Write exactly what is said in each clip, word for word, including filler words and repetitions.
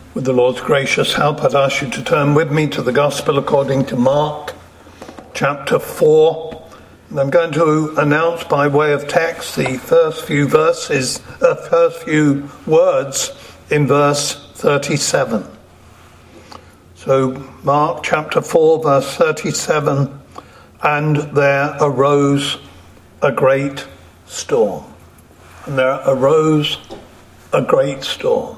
With the Lord's gracious help, I'd ask you to turn with me to the Gospel according to Mark, chapter four. And I'm going to announce by way of text the first few verses, uh, first few words in verse thirty-seven. So Mark chapter four, verse thirty-seven, and there arose a great storm. And there arose a great storm.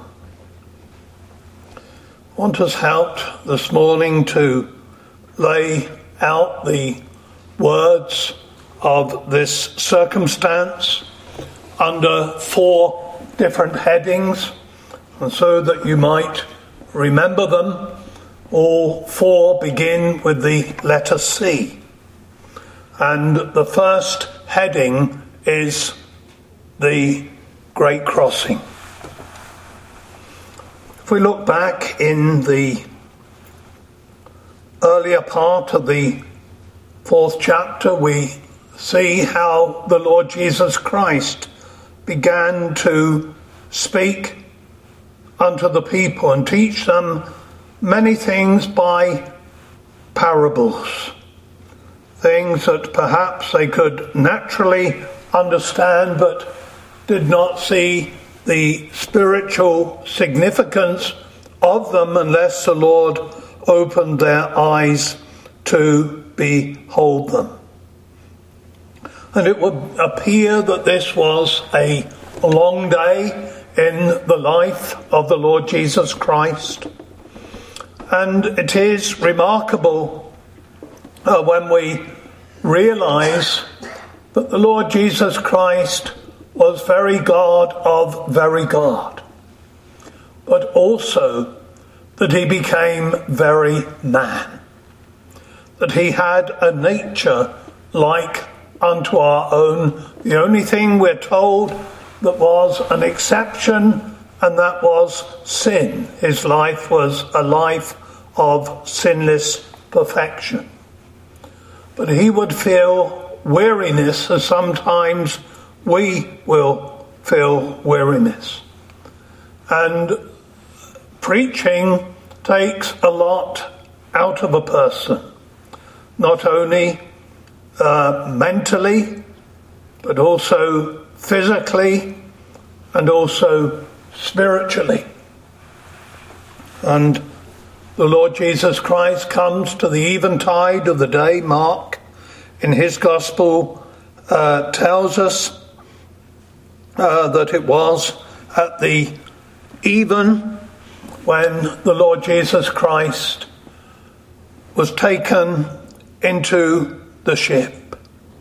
I want us helped this morning to lay out the words of this circumstance under four different headings, and so that you might remember them. All four begin with the letter C, and the first heading is the Great Crossing. If we look back in the earlier part of the fourth chapter, we see how the Lord Jesus Christ began to speak unto the people and teach them many things by parables, things that perhaps they could naturally understand but did not see the spiritual significance of them unless the Lord opened their eyes to behold them. And it would appear that this was a long day in the life of the Lord Jesus Christ. And it is remarkable uh, when we realize that the Lord Jesus Christ was very God of very God, but also that he became very man, that he had a nature like unto our own. The only thing we're told that was an exception, and that was sin. His life was a life of sinless perfection. But he would feel weariness as sometimes we will feel weariness. And preaching takes a lot out of a person, not only uh, mentally, but also physically and also spiritually. And the Lord Jesus Christ comes to the eventide of the day. Mark, in his gospel, uh, tells us Uh, that it was at the even when the Lord Jesus Christ was taken into the ship.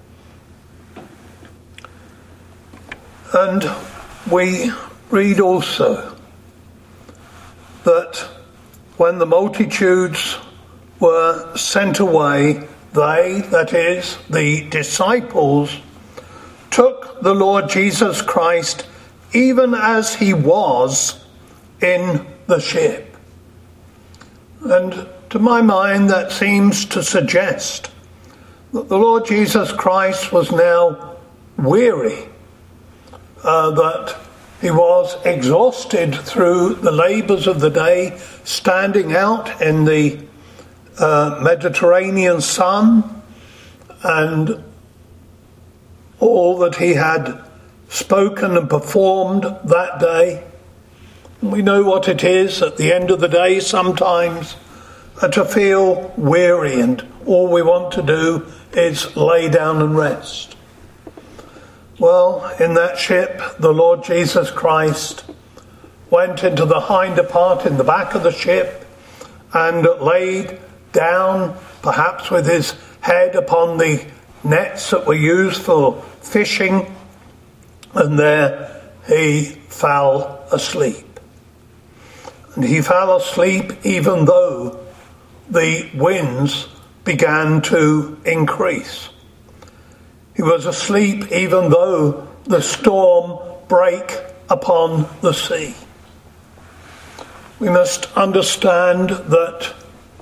And we read also that when the multitudes were sent away, they, that is, the disciples, took the Lord Jesus Christ even as he was in the ship. And to my mind, that seems to suggest that the Lord Jesus Christ was now weary, uh, that he was exhausted through the labours of the day, standing out in the uh, Mediterranean sun, and all that he had spoken and performed that day. We know what it is at the end of the day sometimes uh, to feel weary, and all we want to do is lay down and rest. Well, in that ship, the Lord Jesus Christ went into the hinder part in the back of the ship and laid down, perhaps with his head upon the nets that were used for fishing, and there he fell asleep. And he fell asleep even though the winds began to increase. He was asleep even though the storm brake upon the sea. We must understand that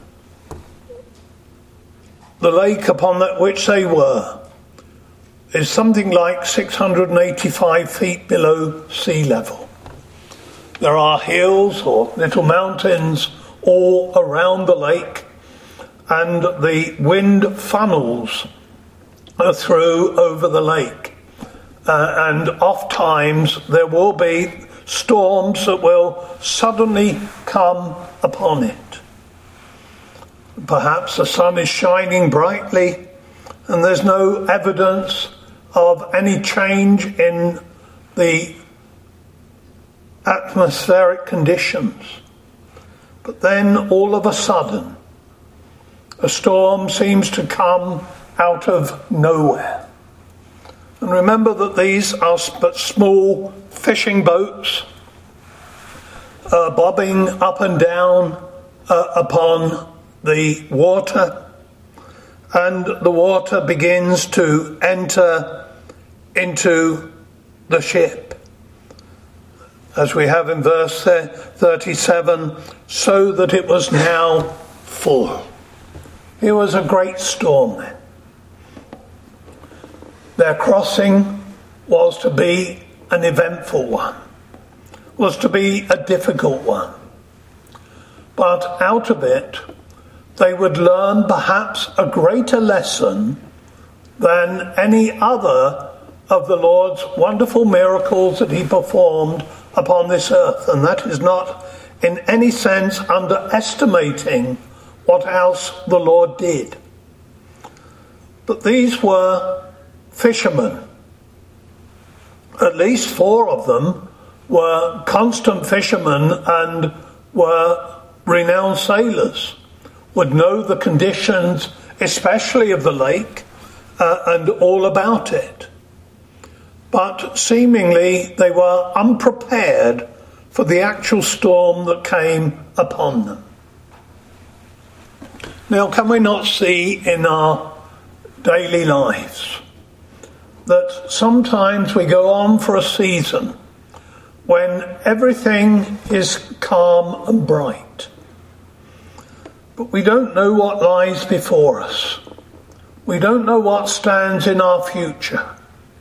the lake upon that which they were is something like six hundred eighty-five feet below sea level. There are hills or little mountains all around the lake, and the wind funnels through over the lake. Uh, and oft times there will be storms that will suddenly come upon it. Perhaps the sun is shining brightly and there's no evidence of any change in the atmospheric conditions. But then all of a sudden, a storm seems to come out of nowhere. And remember that these are but small fishing boats uh, bobbing up and down uh, upon the water, and the water begins to enter into the ship. As we have in verse thirty-seven, so that it was now full. It was a great storm then. Their crossing was to be an eventful one, was to be a difficult one. But out of it, they would learn perhaps a greater lesson than any other of the Lord's wonderful miracles that he performed upon this earth. And that is not in any sense underestimating what else the Lord did. But these were fishermen. At least four of them were constant fishermen and were renowned sailors, would know the conditions, especially of the lake, uh, and all about it. But seemingly they were unprepared for the actual storm that came upon them. Now, can we not see in our daily lives that sometimes we go on for a season when everything is calm and bright, but we don't know what lies before us. We don't know what stands in our future.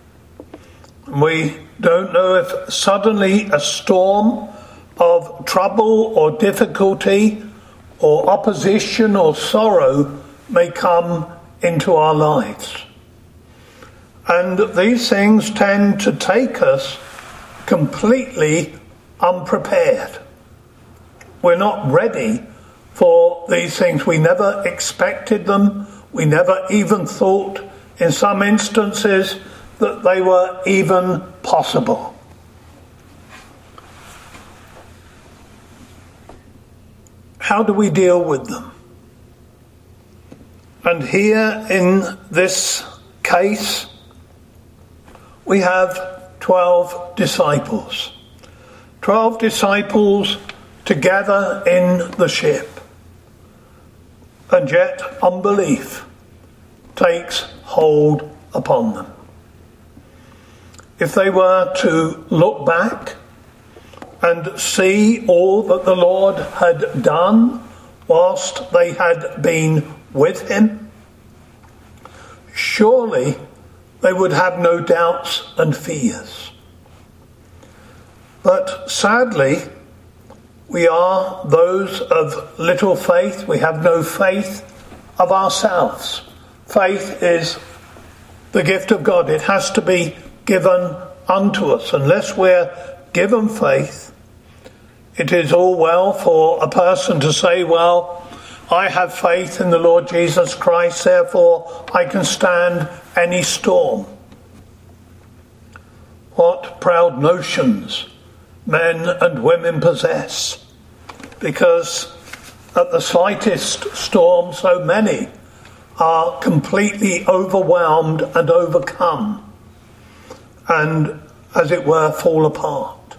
We don't know if suddenly a storm of trouble or difficulty or opposition or sorrow may come into our lives. And these things tend to take us completely unprepared. We're not ready for these things. We never expected them. We never even thought, in some instances, that they were even possible. How do we deal with them? And here in this case, we have twelve disciples. Twelve disciples together in the ship. And yet unbelief takes hold upon them. If they were to look back and see all that the Lord had done whilst they had been with him, surely they would have no doubts and fears. But sadly, we are those of little faith. We have no faith of ourselves. Faith is the gift of God. It has to be given unto us. Unless we're given faith, it is all well for a person to say, well, I have faith in the Lord Jesus Christ, therefore I can stand any storm. What proud notions men and women possess, because at the slightest storm so many are completely overwhelmed and overcome and, as it were, fall apart.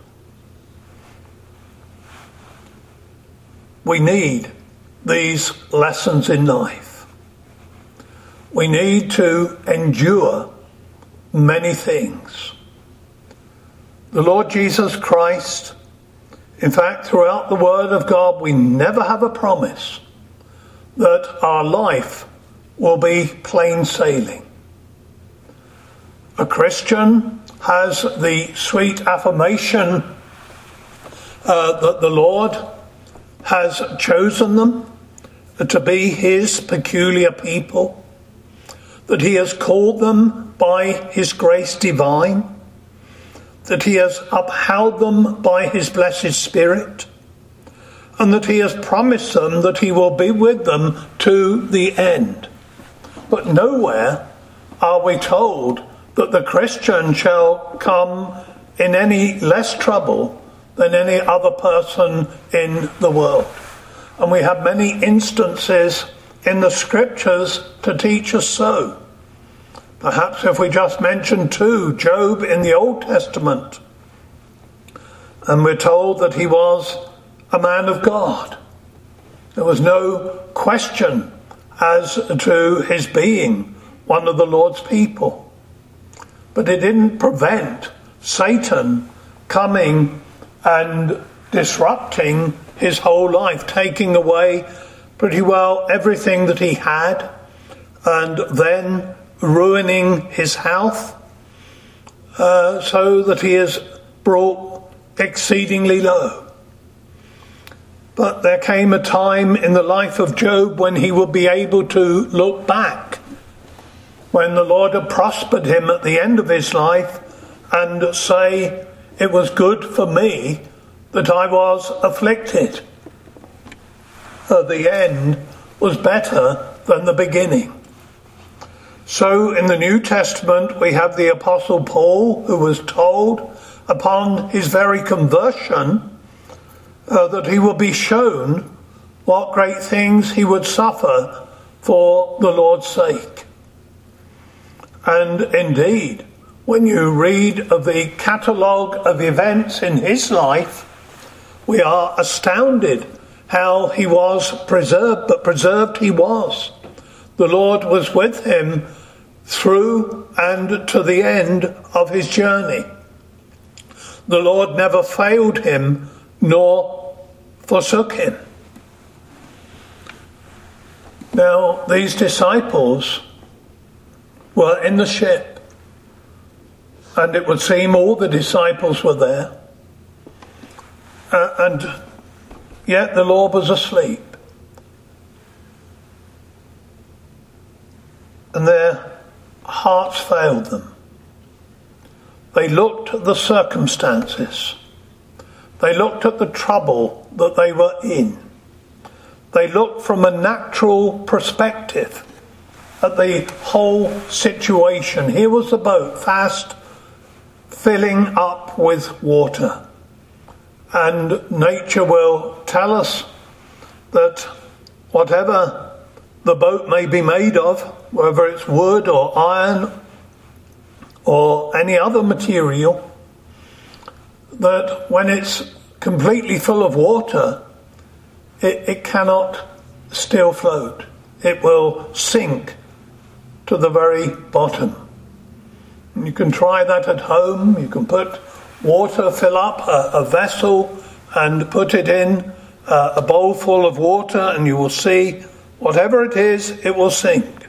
We need these lessons in life. We need to endure many things. The Lord Jesus Christ, in fact, throughout the Word of God, we never have a promise that our life will be plain sailing. A Christian has the sweet affirmation uh, that the Lord has chosen them to be his peculiar people, that he has called them by his grace divine, that he has upheld them by his blessed Spirit, and that he has promised them that he will be with them to the end. But nowhere are we told that the Christian shall come in any less trouble than any other person in the world. And we have many instances in the scriptures to teach us so. Perhaps if we just mention two, Job in the Old Testament, and we're told that he was a man of God. There was no question as to his being one of the Lord's people. But it didn't prevent Satan coming and disrupting his whole life, taking away pretty well everything that he had, and then ruining his health, uh, so that he is brought exceedingly low. But there came a time in the life of Job when he would be able to look back, when the Lord had prospered him at the end of his life, and say, it was good for me that I was afflicted. Uh, the end was better than the beginning. So in the New Testament we have the Apostle Paul, who was told upon his very conversion uh, that he would be shown what great things he would suffer for the Lord's sake. And indeed, when you read of the catalogue of events in his life, we are astounded how he was preserved, but preserved he was. The Lord was with him through and to the end of his journey. The Lord never failed him nor forsook him. Now, these disciples were in the ship, and it would seem all the disciples were there, uh, and yet the Lord was asleep. And their hearts failed them. They looked at the circumstances. They looked at the trouble that they were in. They looked from a natural perspective at the whole situation. Here was the boat fast filling up with water. And nature will tell us that whatever the boat may be made of, whether it's wood or iron or any other material, that when it's completely full of water, it, it cannot still float. It will sink to the very bottom. And you can try that at home. You can put water, fill up a, a vessel and put it in uh, a bowl full of water, and you will see whatever it is, it will sink.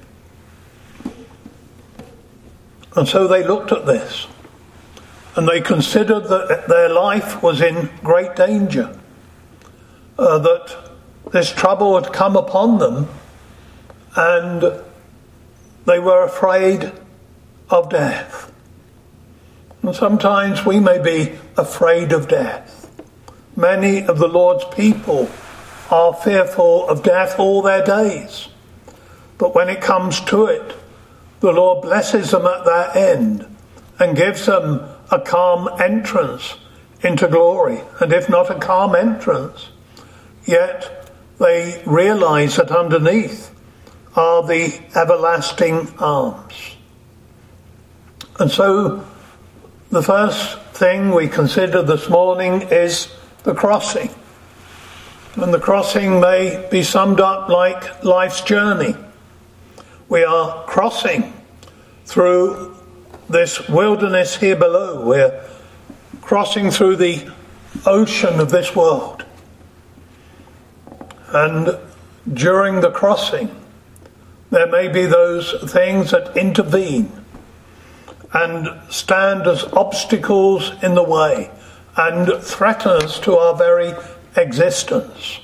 And so they looked at this, and they considered that their life was in great danger, uh, that this trouble had come upon them, and they were afraid of death. And sometimes we may be afraid of death. Many of the Lord's people are fearful of death all their days. But when it comes to it, the Lord blesses them at their end and gives them a calm entrance into glory. And if not a calm entrance, yet they realize that underneath are the everlasting arms. And so the first thing we consider this morning is the crossing. And the crossing may be summed up like life's journey. We are crossing through this wilderness here below. We're crossing through the ocean of this world. And during the crossing, there may be those things that intervene and stand as obstacles in the way and threatens to our very existence.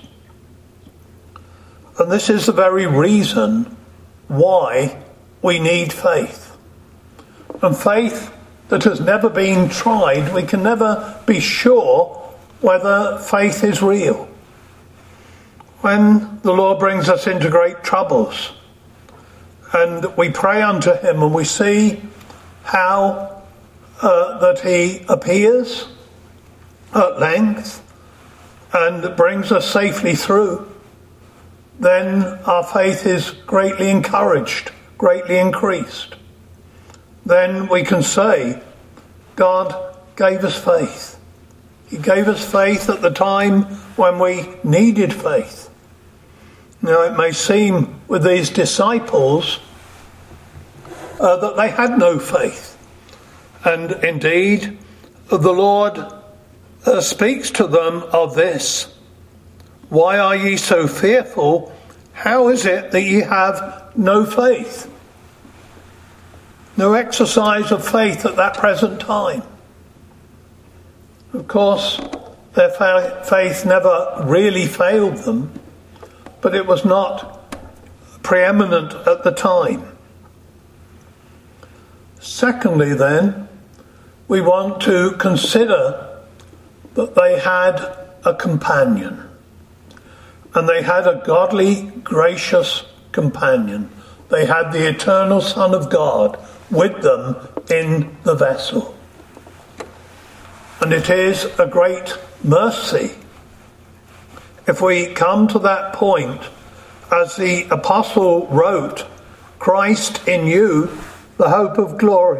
And this is the very reason why we need faith. And faith that has never been tried, we can never be sure whether faith is real. When the Lord brings us into great troubles and we pray unto him and we see how uh, that he appears at length and brings us safely through, then our faith is greatly encouraged, greatly increased. Then we can say, God gave us faith. He gave us faith at the time when we needed faith. Now it may seem with these disciples uh, that they had no faith. And indeed, the Lord uh, speaks to them of this. Why are ye so fearful? How is it that ye have no faith? No exercise of faith at that present time. Of course, their fa- faith never really failed them, but it was not preeminent at the time. Secondly, then, we want to consider that they had a companion. And they had a godly, gracious companion. They had the eternal Son of God with them in the vessel. And it is a great mercy if we come to that point, as the apostle wrote, Christ in you, the hope of glory.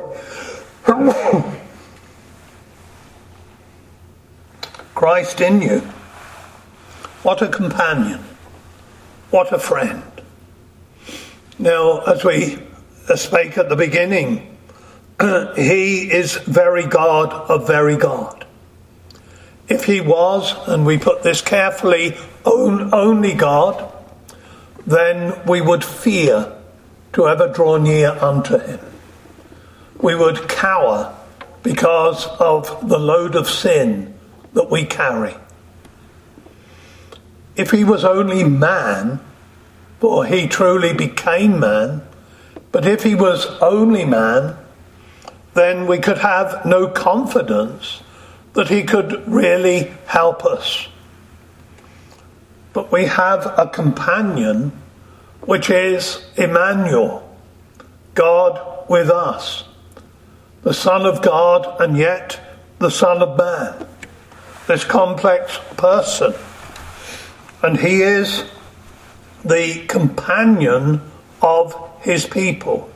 Christ in you. What a companion. What a friend. Now, as we spake at the beginning, he is very God of very God. If he was, and we put this carefully, only God, then we would fear to ever draw near unto him. We would cower because of the load of sin that we carry. If he was only man, for he truly became man, but if he was only man, then we could have no confidence that he could really help us. But we have a companion, which is Emmanuel, God with us, the Son of God and yet the Son of Man, this complex person. And he is the companion of his people.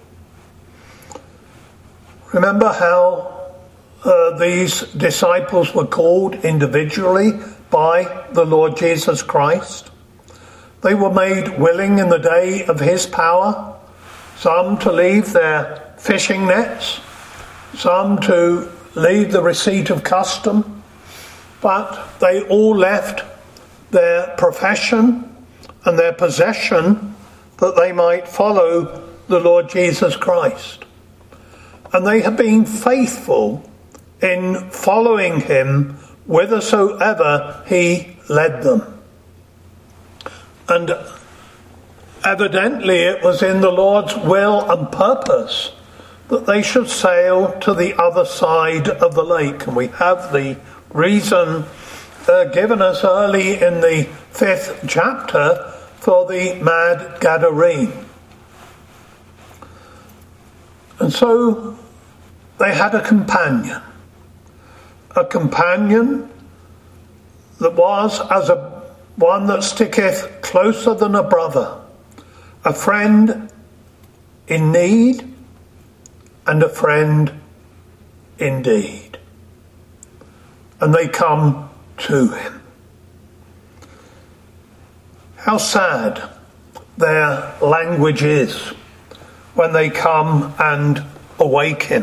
Remember how uh, these disciples were called individually by the Lord Jesus Christ? They were made willing in the day of his power, some to leave their fishing nets, some to leave the receipt of custom, but they all left their profession and their possession that they might follow the Lord Jesus Christ. And they have been faithful in following him whithersoever he led them. And evidently it was in the Lord's will and purpose that they should sail to the other side of the lake. And we have the reason uh, given us early in the fifth chapter for the mad Gadarene. And so they had a companion, a companion that was as a one that sticketh closer than a brother, a friend in need and a friend indeed. And they come to him. How sad their language is when they come and awake him.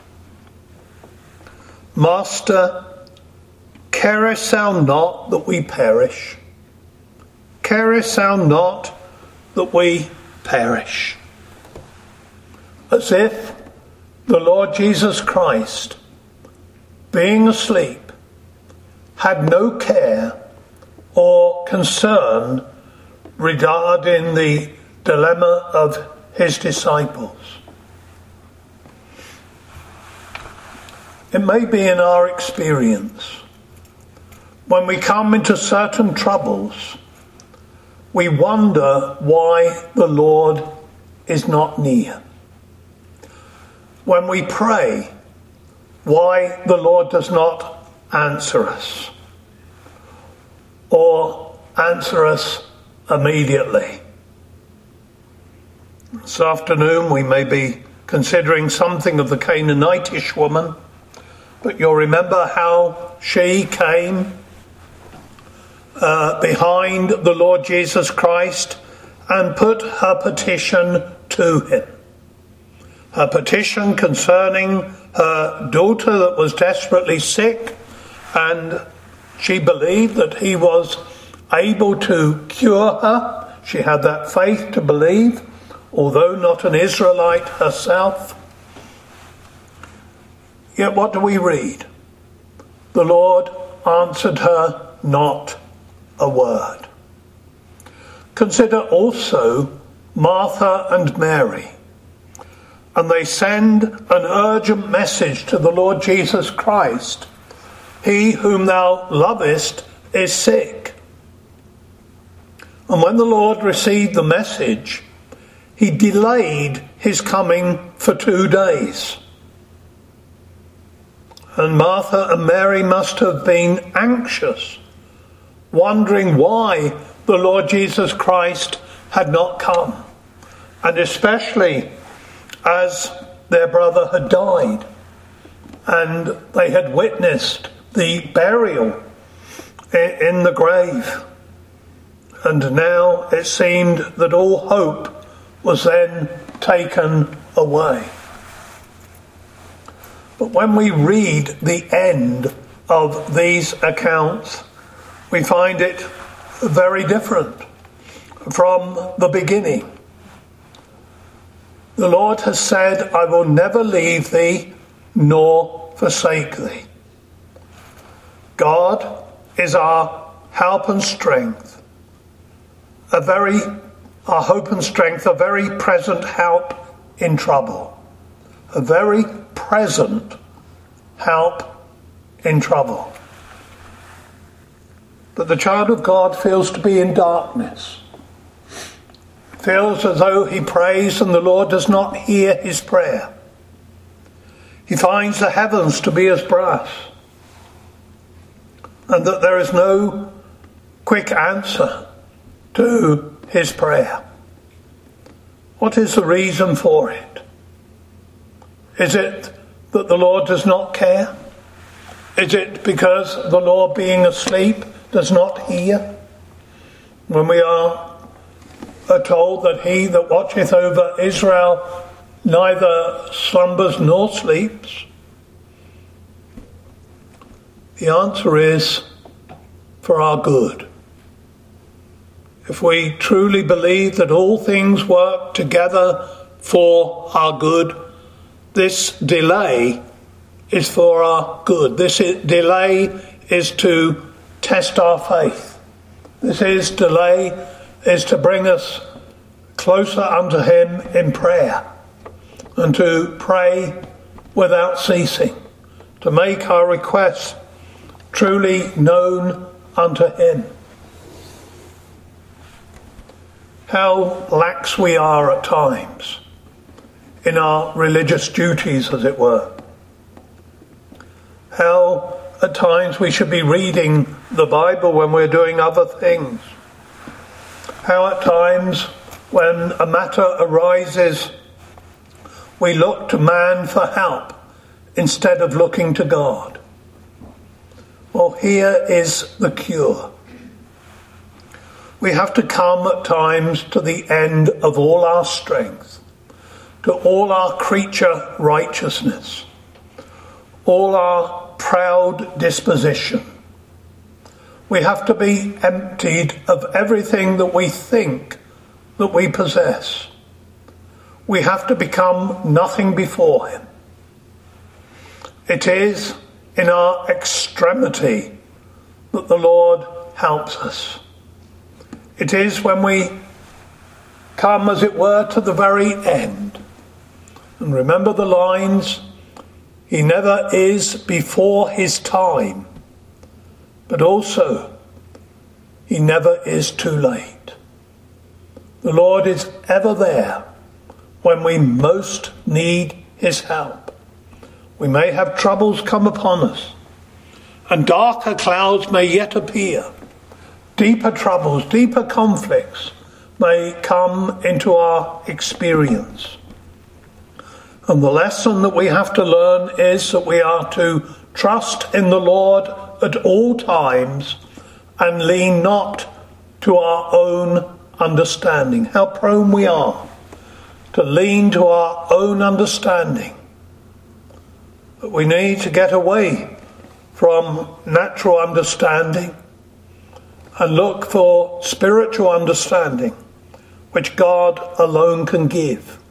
Master, carest thou not that we perish? Carest thou not that we perish? As if the Lord Jesus Christ, being asleep, had no care or concern regarding the dilemma of his disciples. It may be in our experience, when we come into certain troubles, we wonder why the Lord is not near. When we pray, why the Lord does not answer us, or answer us immediately. This afternoon we may be considering something of the Canaanitish woman, but you'll remember how she came uh, behind the Lord Jesus Christ and put her petition to him. Her petition concerning her daughter that was desperately sick, and she believed that he was able to cure her. She had that faith to believe, although not an Israelite herself. Yet what do we read? The Lord answered her not a word. Consider also Martha and Mary. And they send an urgent message to the Lord Jesus Christ. He whom thou lovest is sick. And when the Lord received the message, he delayed his coming for two days. And Martha and Mary must have been anxious, wondering why the Lord Jesus Christ had not come, and especially as their brother had died and they had witnessed the burial in the grave. And now it seemed that all hope was then taken away. But when we read the end of these accounts, we find it very different from the beginning. The Lord has said, I will never leave thee nor forsake thee. God is our help and strength, a very, our hope and strength, a very present help in trouble, a very present help in trouble. But the child of God feels to be in darkness, feels as though he prays and the Lord does not hear his prayer. He finds the heavens to be as brass, and that there is no quick answer to his prayer. What is the reason for it? Is it that the Lord does not care? Is it because the Lord, being asleep, does not hear? When we are, are told that he that watcheth over Israel neither slumbers nor sleeps, the answer is for our good. If we truly believe that all things work together for our good, this delay is for our good. This delay is to test our faith. This is delay is to bring us closer unto him in prayer, and to pray without ceasing, to make our requests truly known unto him. How lax we are at times in our religious duties, as it were. How at times we should be reading the Bible when we're doing other things. How at times when a matter arises, we look to man for help instead of looking to God. Well, here is the cure. We have to come at times to the end of all our strength, to all our creature righteousness, all our proud disposition. We have to be emptied of everything that we think that we possess. We have to become nothing before him. It is in our extremity that the Lord helps us. It is when we come, as it were, to the very end. And remember the lines, he never is before his time, but also he never is too late. The Lord is ever there when we most need his help. We may have troubles come upon us, and darker clouds may yet appear. Deeper troubles, deeper conflicts may come into our experience. And the lesson that we have to learn is that we are to trust in the Lord at all times and lean not to our own understanding. How prone we are to lean to our own understanding. But we need to get away from natural understanding and look for spiritual understanding, which God alone can give.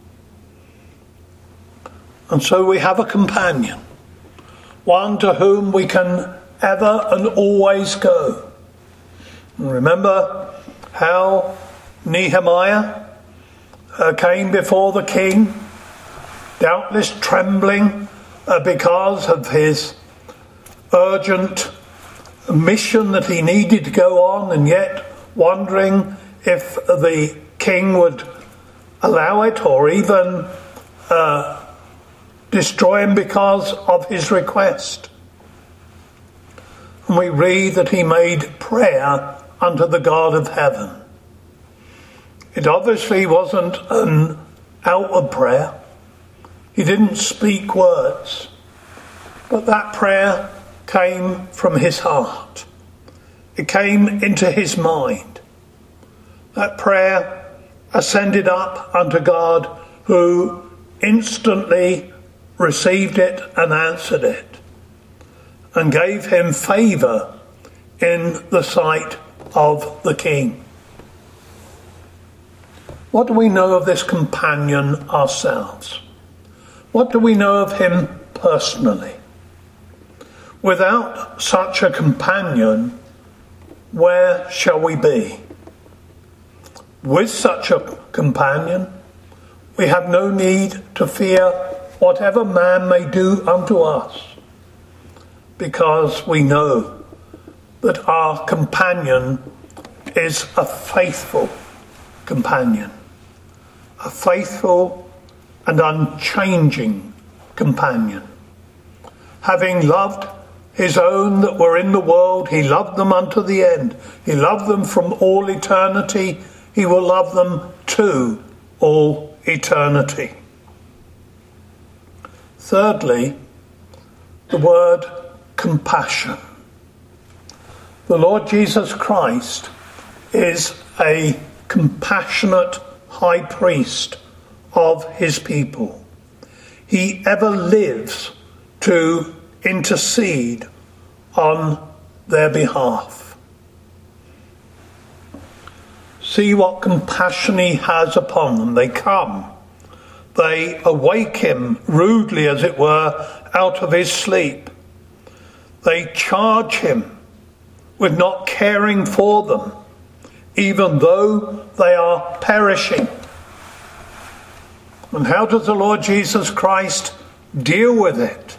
And so we have a companion, one to whom we can ever and always go. And remember how Nehemiah uh, came before the king, doubtless trembling uh, because of his urgent mission that he needed to go on, and yet wondering if the king would allow it or even uh, destroy him because of his request. And we read that he made prayer unto the God of heaven. It obviously wasn't an outward prayer. He didn't speak words, but that prayer came from his heart. It came into his mind. That prayer ascended up unto God, who instantly received it and answered it, and gave him favour in the sight of the king. What do we know of this companion ourselves? What do we know of him personally? Without such a companion, where shall we be? With such a companion, we have no need to fear whatever man may do unto us, because we know that our companion is a faithful companion, a faithful and unchanging companion. Having loved his own that were in the world, he loved them unto the end. He loved them from all eternity. He will love them to all eternity. Thirdly, the word compassion. The Lord Jesus Christ is a compassionate high priest of his people. He ever lives to intercede on their behalf. See what compassion he has upon them. They come. They awake him rudely, as it were, out of his sleep. They charge him with not caring for them, even though they are perishing. And how does the Lord Jesus Christ deal with it?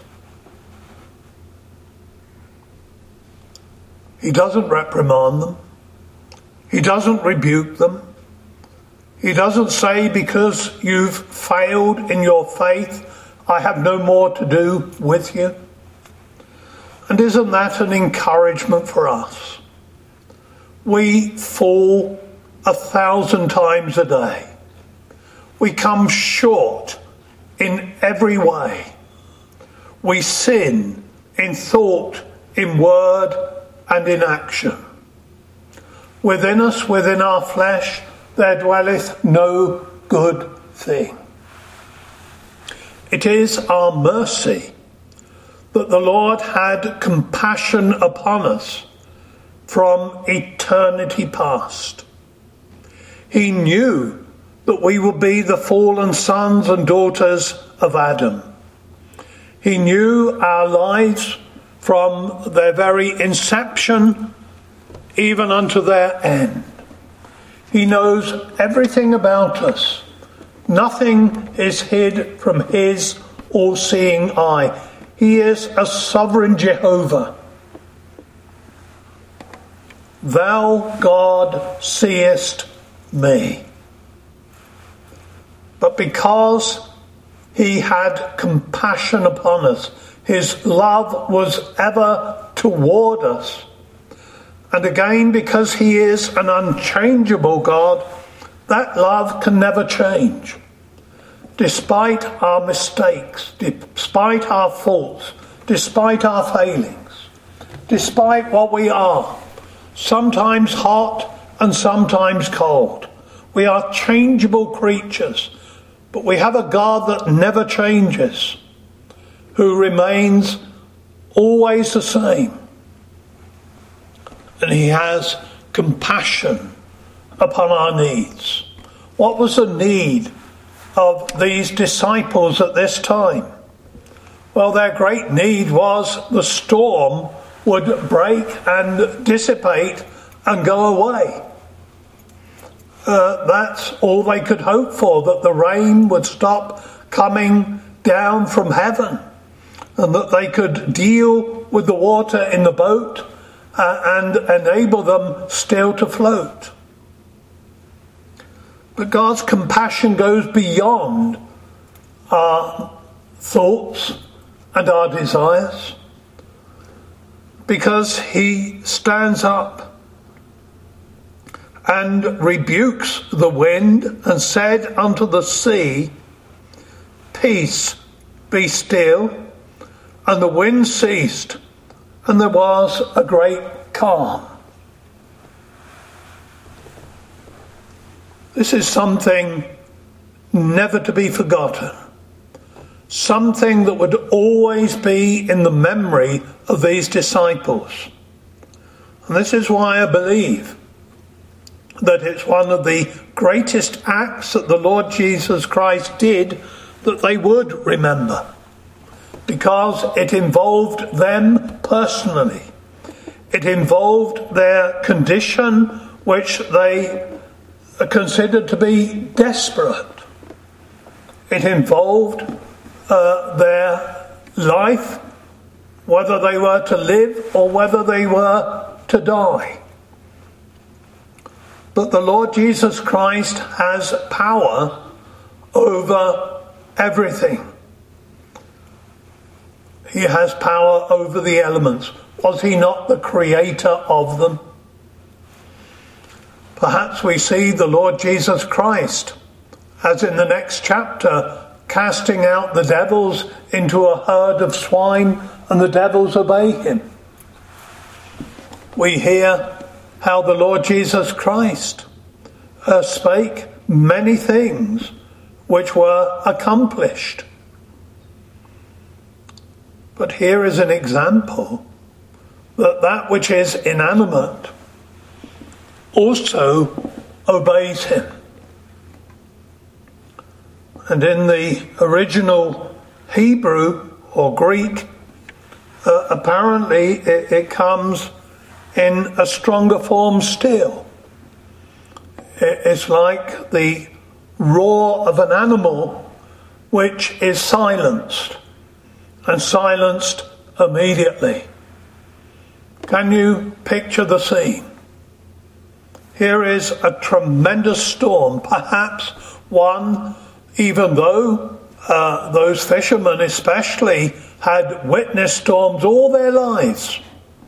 He doesn't reprimand them. He doesn't rebuke them. He doesn't say, because you've failed in your faith, I have no more to do with you. And isn't that an encouragement for us? We fall a thousand times a day. We come short in every way. We sin in thought, in word, and in action. Within us, within our flesh, there dwelleth no good thing. It is our mercy that the Lord had compassion upon us from eternity past. He knew that we would be the fallen sons and daughters of Adam. He knew our lives from their very inception even unto their end. He knows everything about us. Nothing is hid from his all-seeing eye. He is a sovereign Jehovah. Thou, God, seest me. But because he had compassion upon us, his love was ever toward us. And again, because he is an unchangeable God, that love can never change. Despite our mistakes, despite our faults, despite our failings, despite what we are, sometimes hot and sometimes cold. We are changeable creatures, but we have a God that never changes, who remains always the same. And he has compassion upon our needs. What was the need of these disciples at this time? Well, their great need was the storm would break and dissipate and go away. Uh, that's all they could hope for, that the rain would stop coming down from heaven and that they could deal with the water in the boat uh, and enable them still to float. But God's compassion goes beyond our thoughts and our desires, because he stands up and rebukes the wind and said unto the sea, Peace, be still. And the wind ceased, and there was a great calm. This is something never to be forgotten. Something that would always be in the memory of these disciples. And this is why I believe that it's one of the greatest acts that the Lord Jesus Christ did that they would remember, because it involved them personally. It involved their condition, which they considered to be desperate. It involved uh, their life, whether they were to live or whether they were to die. But the Lord Jesus Christ has power over everything. He has power over the elements. Was he not the creator of them? Perhaps we see the Lord Jesus Christ, as in the next chapter, casting out the devils into a herd of swine, and the devils obey him. We hear how the Lord Jesus Christ uh, spake many things which were accomplished. But here is an example that that which is inanimate also obeys him. And in the original Hebrew or Greek, uh, apparently it, it comes in a stronger form still. It, it's like the roar of an animal which is silenced, and silenced immediately. Can you picture the scene? Here is a tremendous storm, perhaps one, even though uh, those fishermen especially had witnessed storms all their lives.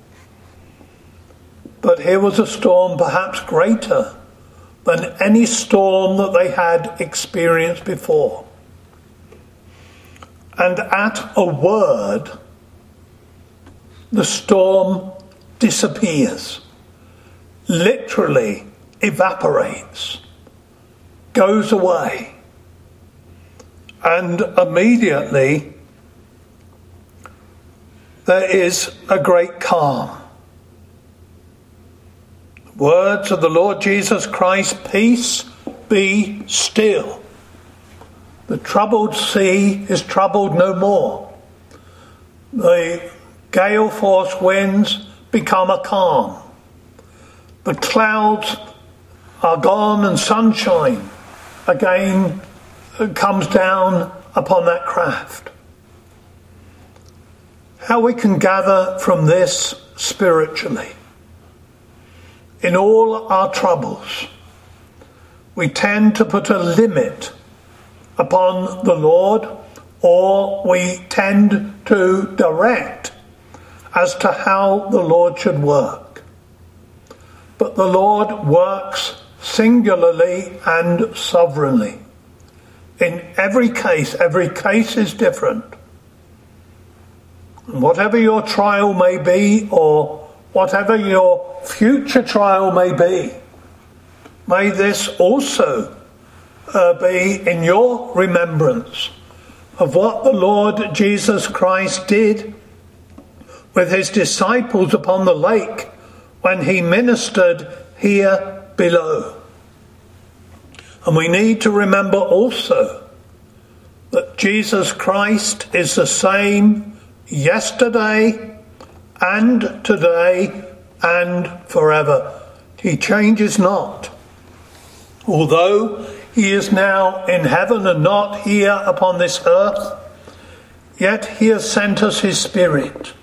But here was a storm perhaps greater than any storm that they had experienced before. And at a word, the storm disappears, literally evaporates, goes away. And immediately there is a great calm. Words of the Lord Jesus Christ, peace, be still. The troubled sea is troubled no more. The gale force winds become a calm. The clouds are gone and sunshine again comes down upon that craft. How we can gather from this spiritually. In all our troubles, we tend to put a limit upon the Lord, or we tend to direct as to how the Lord should work. But the Lord works singularly and sovereignly. In every case, every case is different. And whatever your trial may be, or whatever your future trial may be, may this also uh, be in your remembrance of what the Lord Jesus Christ did with his disciples upon the lake when he ministered here below. And we need to remember also that Jesus Christ is the same yesterday and today and forever. He changes not. Although he is now in heaven and not here upon this earth, yet he has sent us his Spirit.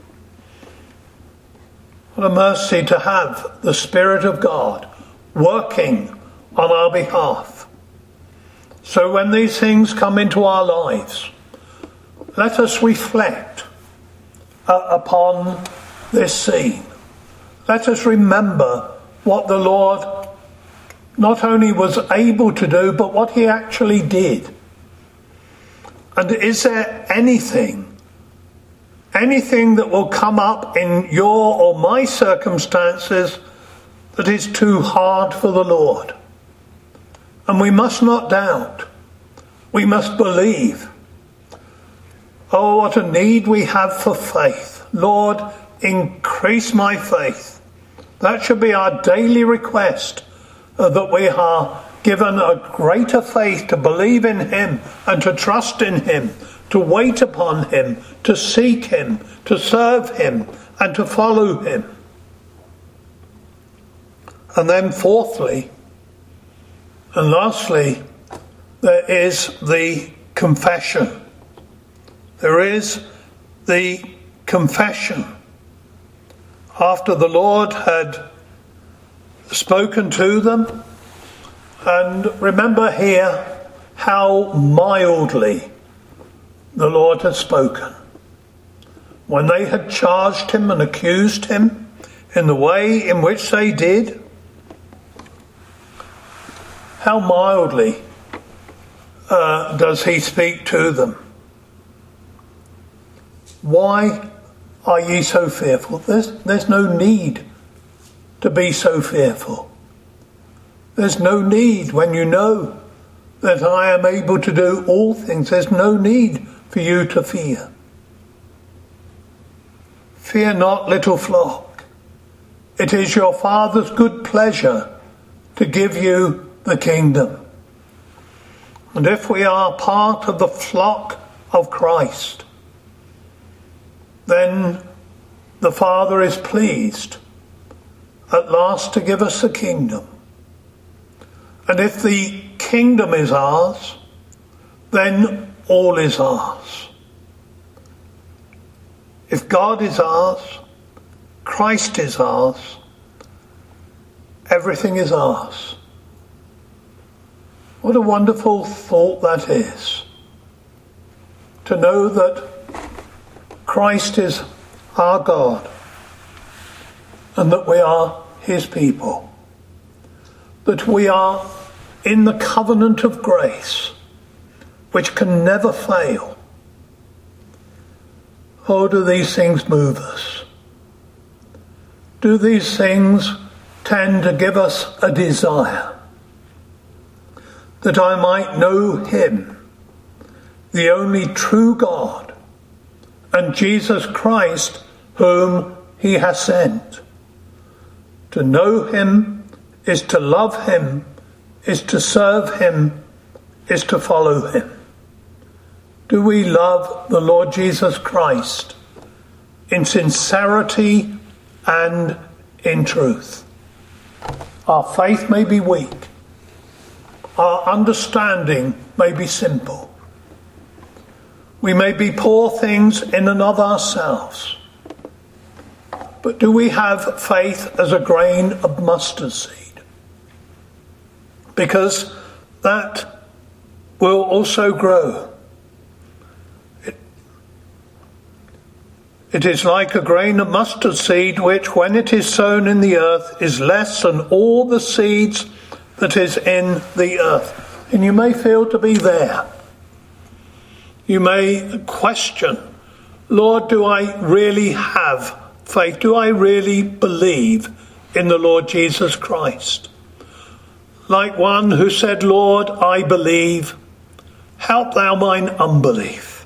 What a mercy to have the Spirit of God working on our behalf. So when these things come into our lives, let us reflect uh, upon this scene. Let us remember what the Lord not only was able to do, but what he actually did. And is there anything, anything that will come up in your or my circumstances that is too hard for the Lord? And we must not doubt. We must believe. Oh, what a need we have for faith. Lord, increase my faith. That should be our daily request, uh, that we are given a greater faith to believe in him and to trust in him, to wait upon him, to seek him, to serve him, and to follow him. And then fourthly, and lastly, there is the confession. There is the confession. After the Lord had spoken to them, and remember here how mildly the Lord had spoken. When they had charged him and accused him in the way in which they did, how mildly uh, does he speak to them? Why are ye so fearful? There's, there's no need to be so fearful. There's no need when you know that I am able to do all things. There's no need for you to fear. Fear not, little flock. It is your Father's good pleasure to give you the kingdom. And if we are part of the flock of Christ, then the Father is pleased at last to give us the kingdom. And if the kingdom is ours, then all is ours. If God is ours, Christ is ours, everything is ours. What a wonderful thought that is. To know that Christ is our God and that we are his people. That we are in the covenant of grace, which can never fail. Oh, do these things move us? Do these things tend to give us a desire that I might know him, the only true God, and Jesus Christ, whom he has sent? To know him is to love him, is to serve him, is to follow him. Do we love the Lord Jesus Christ in sincerity and in truth. Our faith may be weak. Our understanding may be simple. We may be poor things in and of ourselves. But do we have faith as a grain of mustard seed? Because that will also grow. It, it is like a grain of mustard seed, which when it is sown in the earth is less than all the seeds that is in the earth. And you may feel to be there. You may question, Lord, do I really have faith? Do I really believe in the Lord Jesus Christ? Like one who said, Lord, I believe, help thou mine unbelief.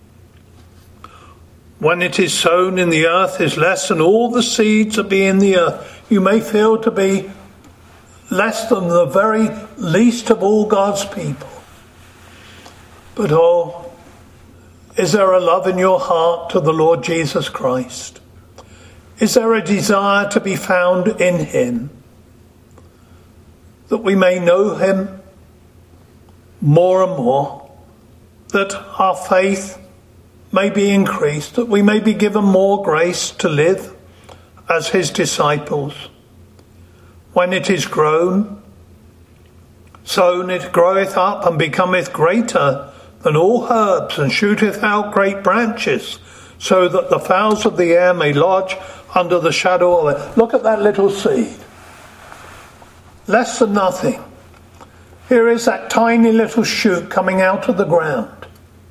When it is sown in the earth is less than all the seeds that be in the earth. You may feel to be less than the very least of all God's people. But oh, is there a love in your heart to the Lord Jesus Christ? Is there a desire to be found in him, that we may know him more and more, that our faith may be increased, that we may be given more grace to live as his disciples? When it is grown, sown it groweth up and becometh greater than all herbs, and shooteth out great branches, so that the fowls of the air may lodge under the shadow of it. Look at that little seed. Less than nothing. Here is that tiny little shoot coming out of the ground.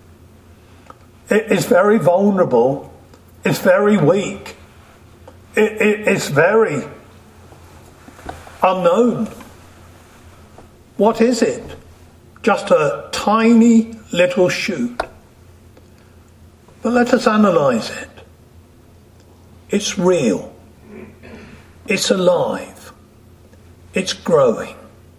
It is very vulnerable. It's very weak. It, it, it's very unknown. What is it? Just a tiny little shoot. But let us analyse it. It's real. It's alive. It's growing.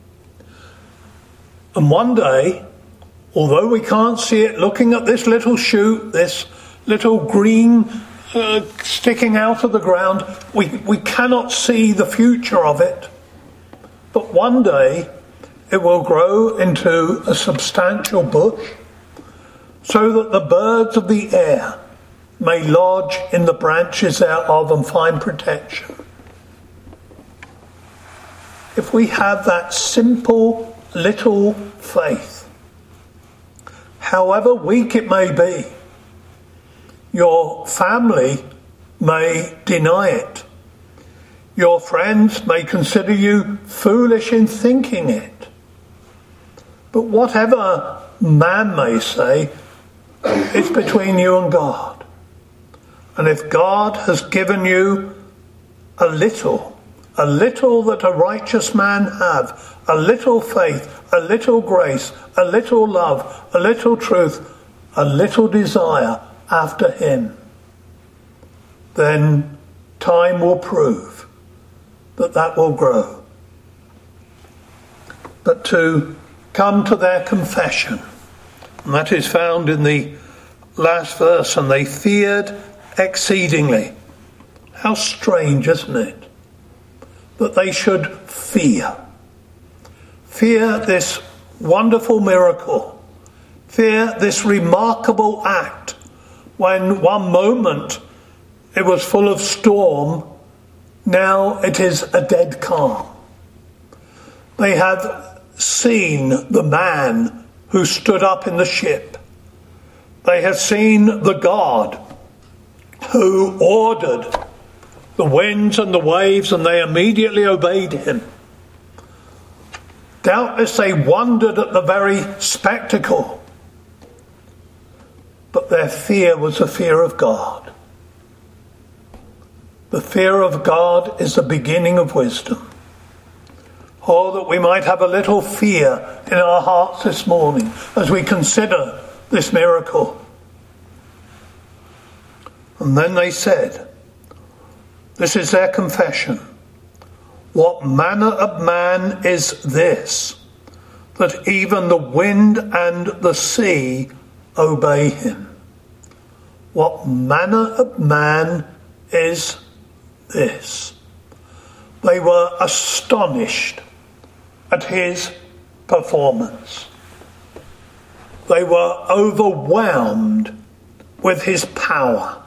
And one day, although we can't see it, looking at this little shoot, this little green uh, sticking out of the ground, we, we cannot see the future of it. But one day, it will grow into a substantial bush, so that the birds of the air may lodge in the branches thereof and find protection. If we have that simple little faith, however weak it may be, your family may deny it. Your friends may consider you foolish in thinking it. But whatever man may say, it's between you and God. And if God has given you a little, a little that a righteous man have, a little faith, a little grace, a little love, a little truth, a little desire after him, then time will prove that that will grow. But to come to their confession, and that is found in the last verse, and they feared exceedingly. How strange, isn't it? That they should fear. Fear this wonderful miracle. Fear this remarkable act, when one moment it was full of storm, now it is a dead calm. They had seen the man who stood up in the ship. They have seen the God who ordered the winds and the waves, and they immediately obeyed him. Doubtless they wondered at the very spectacle, but their fear was the fear of God. The fear of God is the beginning of wisdom. Oh, that we might have a little fear in our hearts this morning as we consider this miracle. And then they said, this is their confession, what manner of man is this, that even the wind and the sea obey him? What manner of man is this? They were astonished at his performance. They were overwhelmed with his power.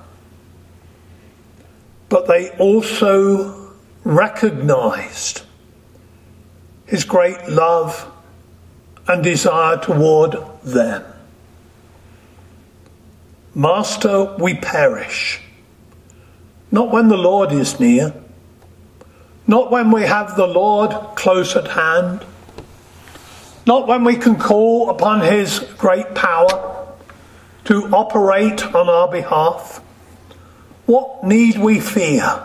But they also recognized his great love and desire toward them. Master, we perish, not when the Lord is near, not when we have the Lord close at hand, not when we can call upon his great power to operate on our behalf. What need we fear?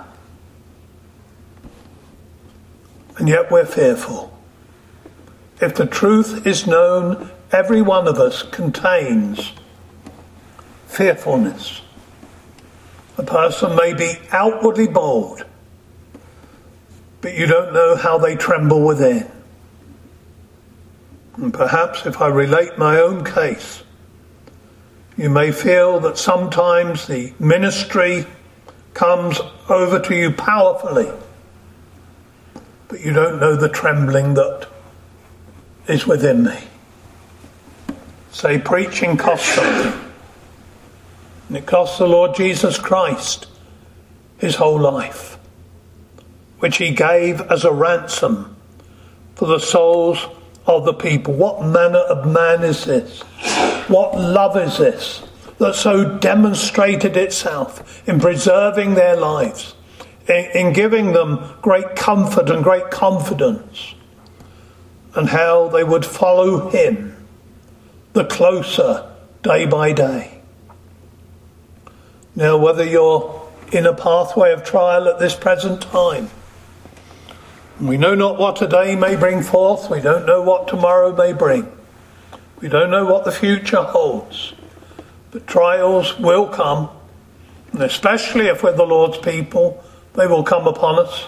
And yet we're fearful. If the truth is known, every one of us contains fearfulness. A person may be outwardly bold, but you don't know how they tremble within. And perhaps if I relate my own case, you may feel that sometimes the ministry comes over to you powerfully, but you don't know the trembling that is within me. Say, preaching costs something. And it cost the Lord Jesus Christ his whole life, which he gave as a ransom for the souls of the people. What manner of man is this? What love is this that so demonstrated itself in preserving their lives, in, in giving them great comfort and great confidence, and how they would follow him the closer day by day. Now, whether you're in a pathway of trial at this present time, we know not what today may bring forth. We don't know what tomorrow may bring. We don't know what the future holds. But trials will come, and especially if we're the Lord's people, they will come upon us.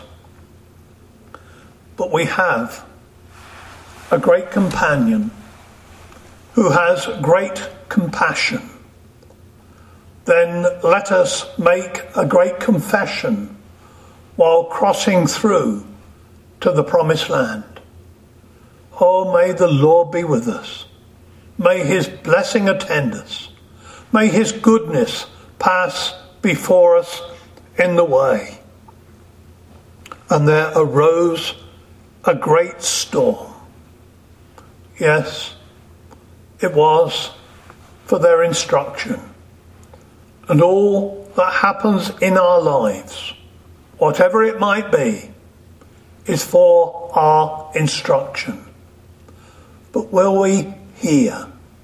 But we have a great companion who has great compassion. Then let us make a great confession while crossing through to the promised land. Oh, may the Lord be with us. May his blessing attend us. May his goodness pass before us in the way. And there arose a great storm. Yes, it was for their instruction. And all that happens in our lives, whatever it might be, is for our instruction. But will we hear?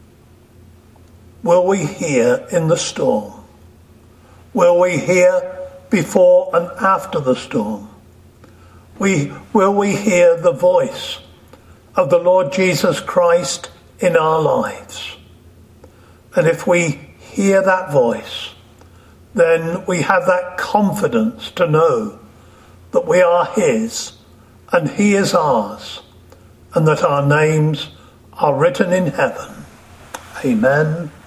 Will we hear in the storm? Will we hear before and after the storm? We, will we hear the voice of the Lord Jesus Christ in our lives? And if we hear that voice, then we have that confidence to know that we are his and he is ours, and that our names are written in heaven. Amen.